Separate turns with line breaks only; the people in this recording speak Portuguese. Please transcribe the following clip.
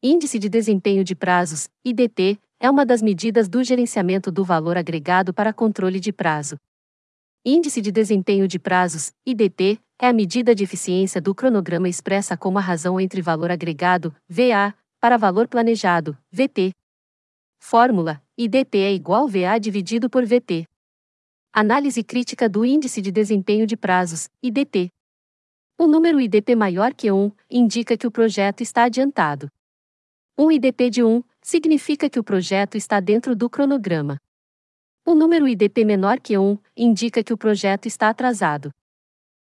Índice de Desempenho de Prazos, IDP, é uma das medidas do gerenciamento do valor agregado para controle de prazo. Índice de Desempenho de Prazos, IDP, é a medida de eficiência do cronograma expressa como a razão entre valor agregado, VA, para valor planejado, VP. Fórmula: IDP é igual VA dividido por VP. Análise crítica do Índice de Desempenho de Prazos, IDP. O número IDP maior que 1 indica que o projeto está adiantado. Um IDP de 1 significa que o projeto está dentro do cronograma. O número IDP menor que 1 indica que o projeto está atrasado.